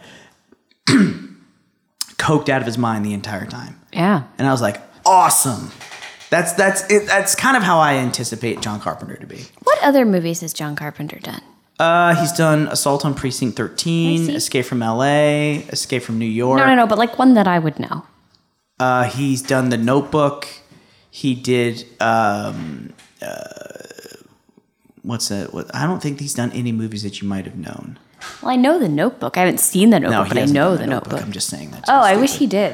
Coked out of his mind the entire time.
Yeah.
And I was like, awesome. That's it. That's kind of how I anticipate John Carpenter to be.
What other movies has John Carpenter done?
He's done Assault on Precinct 13, Escape from LA, Escape from New York.
No, but like one that I would know.
He's done The Notebook. He did, what's that? I don't think he's done any movies that you might have known.
Well, I know The Notebook. I haven't seen The Notebook, but I know The Notebook.
I'm just saying that.
Oh, I wish he did.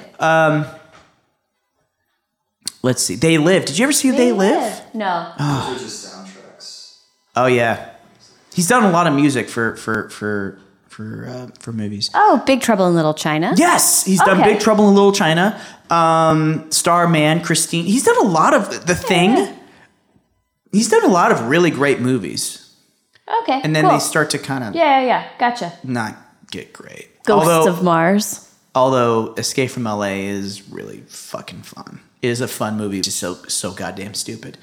Let's see. They Live. Did you ever see They Live?
No.
Those are just soundtracks.
Oh, yeah. He's done a lot of music for movies.
Oh, Big Trouble in Little China.
Yes, he's done Big Trouble in Little China. Starman, Christine. He's done a lot of The Thing.
Yeah.
He's done a lot of really great movies.
Okay,
and then
cool.
they start to kind of
gotcha.
Not get great.
Ghosts of Mars.
Although Escape from LA is really fucking fun. It is a fun movie. Just so goddamn stupid.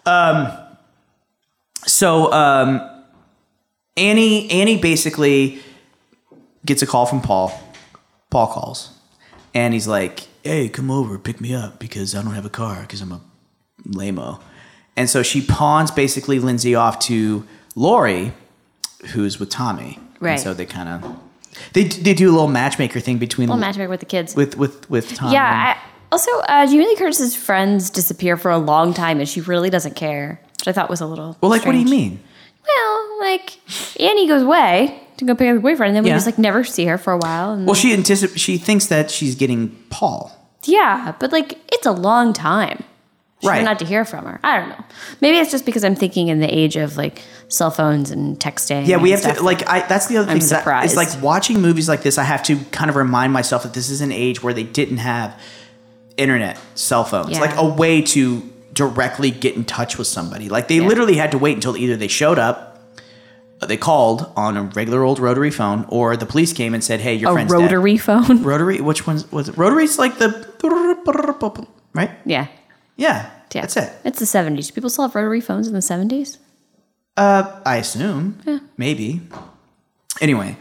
Annie basically gets a call from Paul. Paul calls. And he's like, hey, come over, pick me up because I don't have a car because I'm a lame-o. And so she pawns basically Lindsay off to Lori, who's with Tommy.
Right.
And so they kind of... They do a little matchmaker thing between...
A little matchmaker with the kids.
With Tommy.
Yeah. Also, Jamie Lee Curtis's friends disappear for a long time and she really doesn't care, which I thought was a little
Well, like,
strange.
what do you mean?
Well, like, Annie goes away to go pick up the boyfriend, and then we just, like, never see her for a while. And
well, she thinks that she's getting Paul.
Yeah, but, like, it's a long time.
Right.
Not to hear from her. I don't know. Maybe it's just because I'm thinking in the age of, like, cell phones and texting.
Yeah, we
and
have
stuff.
to, like, that's the other thing.
I'm surprised.
It's like watching movies like this, I have to kind of remind myself that this is an age where they didn't have internet, cell phones,
Yeah.
like a way to directly get in touch with somebody. Like, they literally had to wait until either they showed up, they called on a regular old rotary phone, or the police came and said, hey, your friend's dead.
A rotary phone?
Rotary? Which one was it? Rotary's like the... Right?
Yeah.
Yeah. That's it.
It's the 70s. People still have rotary phones in the 70s?
I assume. Yeah. Maybe. Anyway.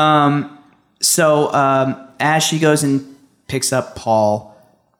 So as she goes and picks up Paul...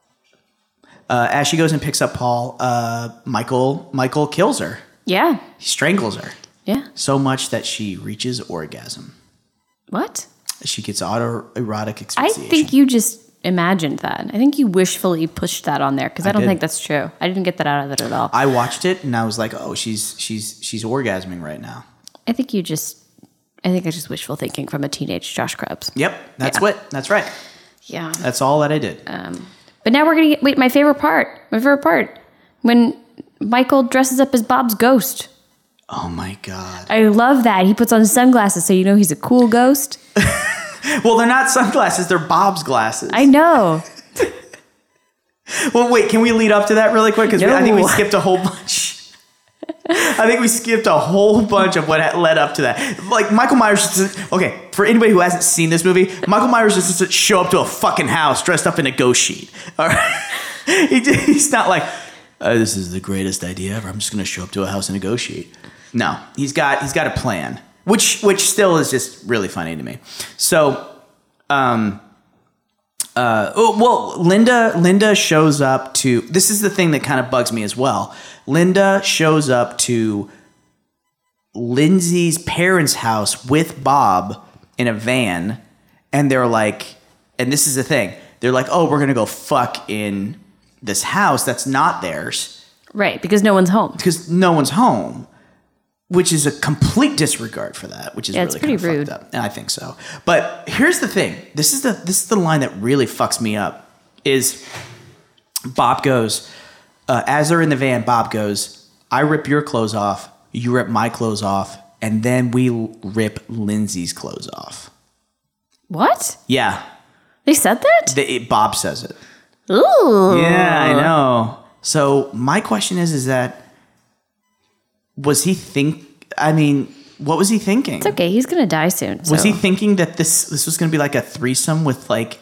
Michael kills her.
Yeah.
He strangles her.
Yeah.
So much that she reaches orgasm.
What?
She gets autoerotic asphyxiation.
I think you just imagined that. I think you wishfully pushed that on there because I don't think that's true. I didn't get that out of it at all.
I watched it and I was like, oh, she's orgasming right now.
I think I just wishful thinking from a teenage Josh Krebs.
Yep. That's right.
Yeah.
That's all that I did.
But now we're going to get, my favorite part. When Michael dresses up as Bob's ghost.
Oh my God.
I love that. He puts on sunglasses so you know he's a cool ghost.
Well, they're not sunglasses. They're Bob's glasses.
I know.
Well, wait, can we lead up to that really quick? Because
No.
I think we skipped a whole bunch. I think we skipped a whole bunch of what led up to that. Like, Michael Myers, okay, for anybody who hasn't seen this movie, Michael Myers just doesn't show up to a fucking house dressed up in a ghost sheet. All right? He's not like, this is the greatest idea ever. I'm just going to show up to a house in a ghost sheet. No, he's got a plan, which still is just really funny to me. So, Linda shows up to, this is the thing that kind of bugs me as well. Linda shows up to Lindsay's parents' house with Bob in a van, and they're like, and this is the thing, they're like, oh, we're going to go fuck in this house that's not theirs.
Right, because no one's home.
Because no one's home. Which is a complete disregard for that, which is really
it's pretty
kind of
rude.
fucked up. And I think so. But here's the thing. This is the line that really fucks me up. Is Bob goes, as they're in the van, Bob goes, I rip your clothes off, you rip my clothes off, and then we rip Lindsay's clothes off.
What?
Yeah.
They said that?
Bob says it.
Ooh.
Yeah, I know. So my question is that, was he what was he thinking?
It's okay. He's going to die soon.
Was he thinking that this was going to be like a threesome with like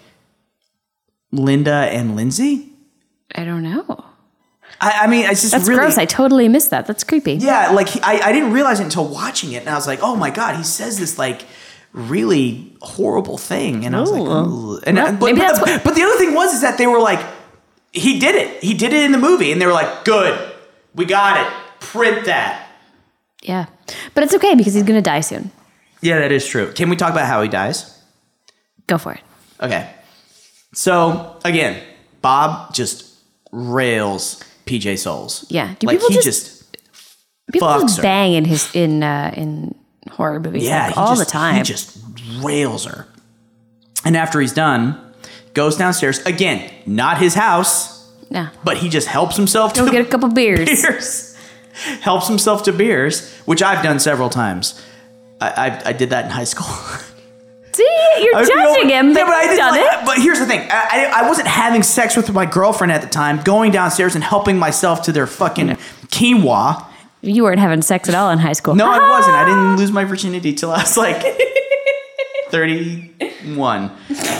Linda and Lindsay?
I don't know.
I mean, it's just
That's
really
gross. I totally missed that. That's creepy.
Yeah, like I didn't realize it until watching it, and I was like, oh my God, he says this like really horrible thing, and I was like, ooh. And
Well,
but the other thing was that they were like, he did it in the movie, and they were like, good, we got it, print that.
Yeah. But it's okay because he's going to die soon.
Yeah, that is true. Can we talk about how he dies?
Go for it.
Okay. So, again, Bob just rails PJ Souls.
Yeah. Do
like,
people
he
people
fucks
just
her.
bang in horror movies all the time.
He just rails her. And after he's done, goes downstairs. Again, not his house.
Yeah.
But he just helps himself
Go
to
get a couple beers.
Helps himself to beers, which I've done several times. I did that in high school.
See, you're judging him, but
I
you've done it.
But here's the thing. I wasn't having sex with my girlfriend at the time, going downstairs and helping myself to their fucking quinoa.
You weren't having sex at all in high school.
No, I wasn't. I didn't lose my virginity till I was like 31.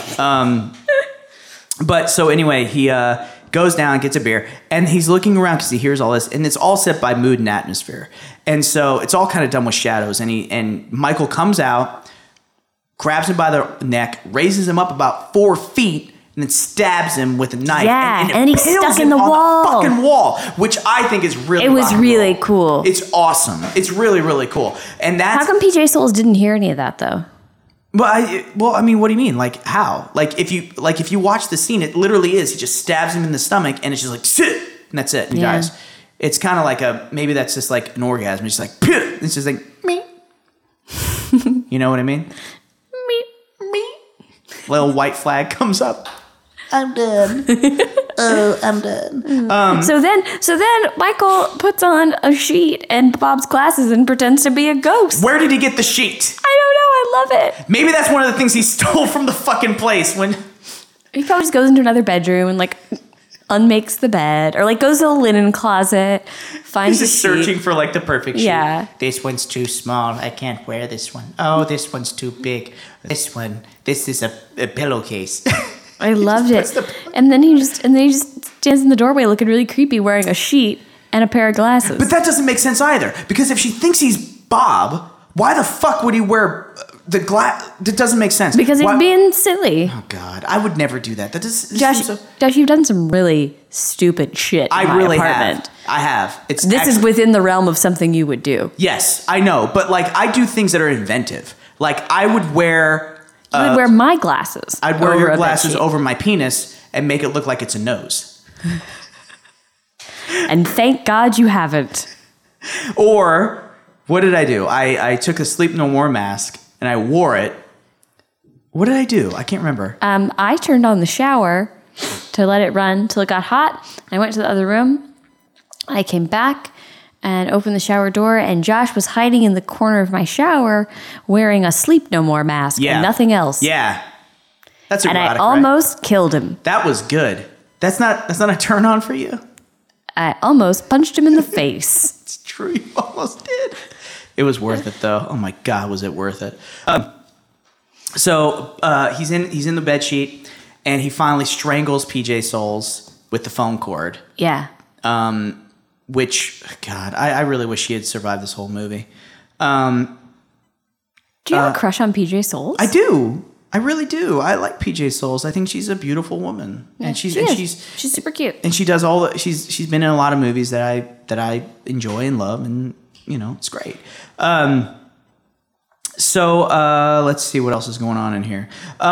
But so anyway, he goes down, gets a beer, and he's looking around because he hears all this, and it's all set by mood and atmosphere. And so it's all kind of done with shadows. And Michael comes out, grabs him by the neck, raises him up about 4 feet, and then stabs him with a knife.
Yeah,
and
he's
impales
stuck in
him
the
on
wall.
the fucking wall, which I think is really
It was
rock and
really
roll.
cool.
It's awesome. It's really, really cool. And that's
How come PJ Souls didn't hear any of that though?
Well, I mean, what do you mean? Like how? Like if you watch the scene, it literally is. He just stabs him in the stomach, and it's just like sit, and that's it. And he dies. It's kind of like maybe that's just like an orgasm. It's just like Pugh! It's just like me. You know what I mean? Me. Little white flag comes up. I'm done. Oh, I'm done.
So then Michael puts on a sheet and Bob's glasses and pretends to be a ghost.
Where did he get the sheet?
I don't know. I love it.
Maybe that's one of the things he stole from the fucking place when.
He probably just goes into another bedroom and like unmakes the bed, or like goes to the linen closet, finds
He's
a
just
sheet.
searching for like the perfect sheet.
Yeah.
This one's too small. I can't wear this one. Oh, this one's too big. This is a pillowcase.
I loved it. And then he just stands in the doorway looking really creepy, wearing a sheet and a pair of glasses.
But that doesn't make sense either. Because if she thinks he's Bob, why the fuck would he wear the glass? That doesn't make sense.
Because he's being silly.
Oh God, I would never do that. That does.
Josh, you've done some really stupid shit. In my apartment.
Have. I have.
This is within the realm of something you would do.
Yes, I know. But like, I do things that are inventive. Like, I would wear.
You would wear my glasses.
I'd wear your glasses over my penis and make it look like it's a nose.
And thank God you haven't.
Or, what did I do? I took a Sleep No More mask and I wore it. What did I do? I can't remember.
I turned on the shower to let it run till it got hot. I went to the other room, I came back and opened the shower door, and Josh was hiding in the corner of my shower wearing a Sleep No More mask and nothing else.
Yeah. That's erotic,
and I almost killed him.
That was good. That's not a turn on for you?
I almost punched him in the face.
It's true. You almost did. It was worth it, though. Oh, my God, was it worth it. So he's in the bed sheet, and he finally strangles PJ Souls with the phone cord.
Yeah.
Which, God, I really wish he had survived this whole movie.
Do you have a crush on PJ Souls?
I do. I really do. I like PJ Souls. I think she's a beautiful woman, and she's
super cute.
And she does she's been in a lot of movies that I enjoy and love, and it's great. So let's see what else is going on in here.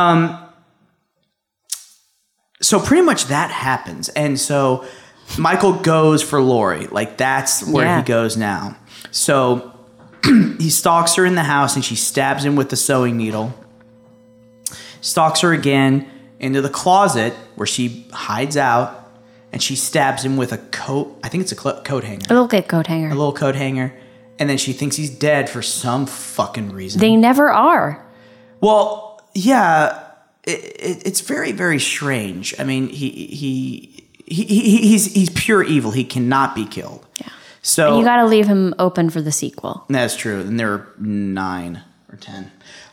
So pretty much that happens, and so Michael goes for Lori. Like, that's where he goes now. So he stalks her in the house, and she stabs him with the sewing needle. Stalks her again into the closet where she hides out, and she stabs him with a coat. I think it's a coat hanger.
A little coat hanger.
A little coat hanger. And then she thinks he's dead for some fucking reason.
They never are.
Well, yeah, it's very, very strange. I mean, he's pure evil. He cannot be killed.
Yeah.
So
and you got to leave him open for the sequel.
That's true. And there are 9 or 10.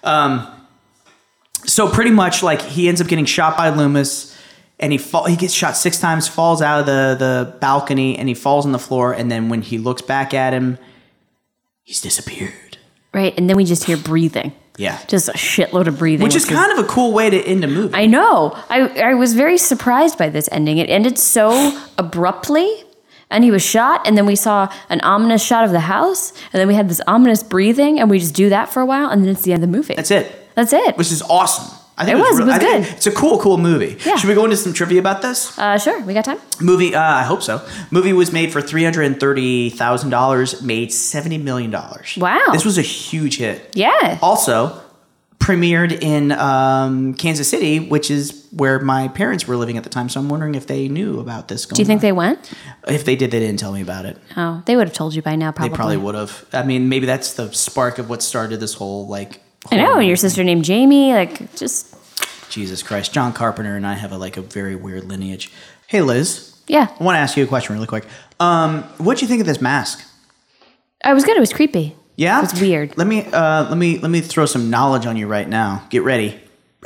So pretty much, like, he ends up getting shot by Loomis, and he gets shot 6 times, falls out of the balcony, and he falls on the floor. And then when he looks back at him, he's disappeared.
Right, and then we just hear breathing.
Yeah.
Just a shitload of breathing.
Which is kind of a cool way to end a movie.
I know. I was very surprised by this ending. It ended so abruptly, and he was shot, and then we saw an ominous shot of the house, and then we had this ominous breathing, and we just do that for a while, and then it's the end of the movie.
That's it.
Which
is awesome. I think
it was good.
It's a cool movie.
Yeah.
Should we go into some trivia about this?
Sure. We got time?
Movie, I hope so. Movie was made for $330,000, made $70 million.
Wow.
This was a huge hit.
Yeah.
Also, premiered in Kansas City, which is where my parents were living at the time. So I'm wondering if they knew about this going on.
Do you think they went?
If they did, they didn't tell me about it.
Oh, they would have told you by now, probably.
They probably would have. I mean, maybe that's the spark of what started this whole, like...
I know, and your sister named Jamie, like, just...
Jesus Christ. John Carpenter and I have a very weird lineage. Hey, Liz.
Yeah.
I want to ask you a question really quick. What'd you think of this mask?
It was good. It was creepy.
Yeah?
It was weird.
Let me throw some knowledge on you right now. Get ready.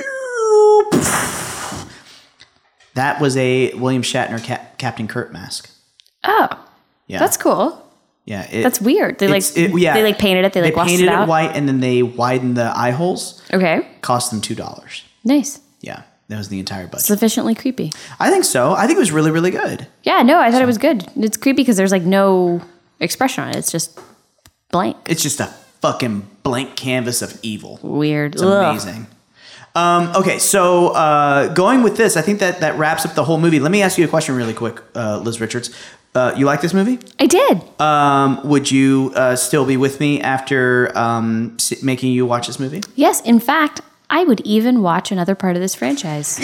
That was a William Shatner Captain Kirk mask.
Oh.
Yeah.
That's cool.
Yeah,
that's weird. They they painted it. They
painted it white, and then they widened the eye holes.
Okay.
Cost them $2.
Nice.
Yeah, that was the entire budget.
Sufficiently creepy.
I think so. I think it was really, really good.
Yeah, no, I thought it was good. It's creepy because there's no expression on it. It's just blank.
It's just a fucking blank canvas of evil.
Weird.
It's amazing. Okay, so going with this, I think that wraps up the whole movie. Let me ask you a question really quick, Liz Richards. You like this movie?
I did.
Would you still be with me after making you watch this movie?
Yes. In fact, I would even watch another part of this franchise.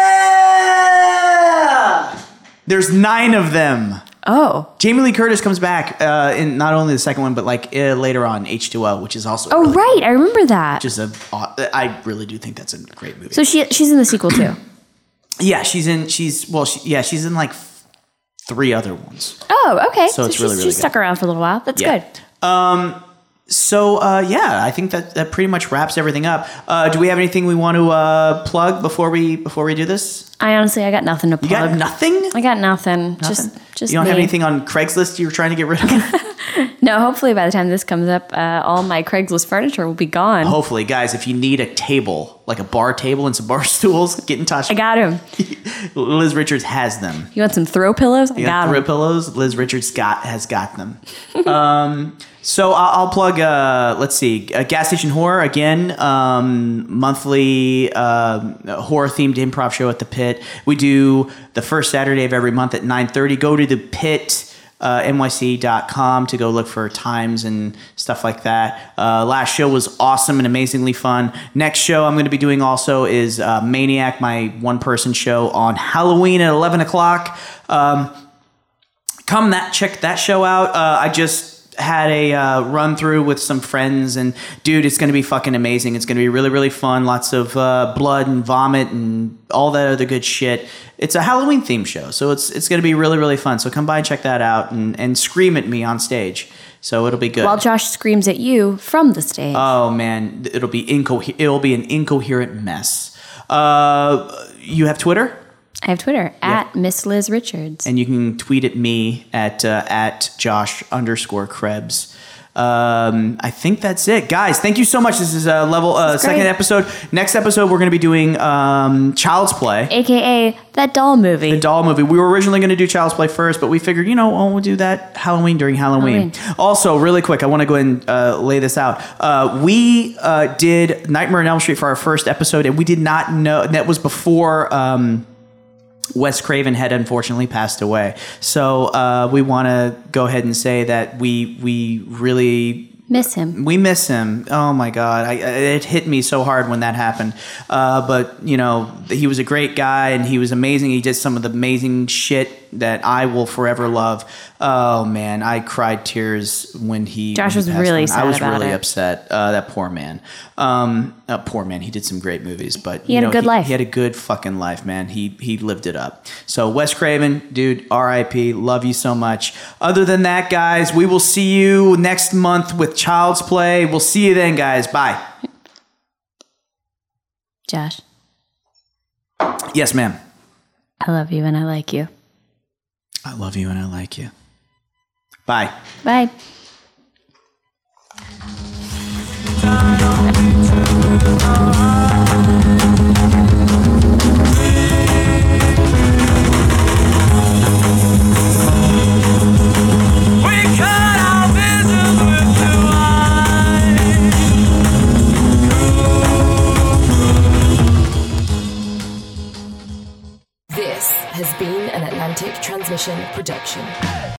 Yeah! There's 9 of them.
Oh.
Jamie Lee Curtis comes back in not only the second one, but later on, H2O, which is also
really right. Good. I remember that.
I really do think that's a great movie.
So she's in the sequel too.
Yeah, she's in like 3 other ones.
Oh, okay.
So it's really, really
she stuck around for a little while. That's good.
I think that pretty much wraps everything up. Do we have anything we want to plug before we do this?
I got nothing to plug.
You got nothing?
I got nothing. Just
you don't have anything on Craigslist you're trying to get rid of?
No, hopefully by the time this comes up, all my Craigslist furniture will be gone.
Hopefully, guys, if you need a table, like a bar table and some bar stools, get in touch.
I got them.
Liz Richards has them.
You want some throw pillows? I got them.
Throw pillows? Liz Richards has got them. So I'll plug, let's see, Gas Station Horror, again, monthly horror-themed improv show at the Pit. We do the first Saturday of every month at 9:30. Go to the Pit. NYC.com to go look for times and stuff like that. Last show was awesome and amazingly fun. Next show I'm going to be doing also is Maniac, my one-person show on Halloween at 11 o'clock. Come check that show out. I just had a run through with some friends, and dude, it's going to be fucking amazing. It's going to be really, really fun. Lots of blood and vomit and all that other good shit. It's a Halloween themed show, so it's going to be really, really fun. So come by and check that out and scream at me on stage. So it'll be good.
While Josh screams at you from the stage.
Oh man, it'll be an incoherent mess. You have Twitter?
I have Twitter at Miss Liz Richards.
And you can tweet at me at Josh_Krebs. I think that's it. Guys, thank you so much. This is a second episode. Next episode, we're going to be doing Child's Play.
AKA that doll movie.
The doll movie. We were originally going to do Child's Play first, but we figured, we'll do that during Halloween. Also, really quick, I want to go ahead and lay this out. We did Nightmare on Elm Street for our first episode, and we did not know, that was before Wes Craven had unfortunately passed away. So we want to go ahead and say that we really
miss him.
We miss him. Oh my God. It hit me so hard when that happened. But he was a great guy and he was amazing. He did some of the amazing shit that I will forever love. Oh man, I cried tears when
Josh was really sad.
I was really upset. That poor man. Poor man. He did some great movies, but
he had a good life.
He had a good fucking life, man. He lived it up. So Wes Craven, dude, R.I.P. Love you so much. Other than that, guys, we will see you next month with Child's Play. We'll see you then, guys. Bye.
Josh.
Yes, ma'am.
I love you and I like you.
I love you and I like you. Bye.
Bye.
This has been an Atlantic Transmission production.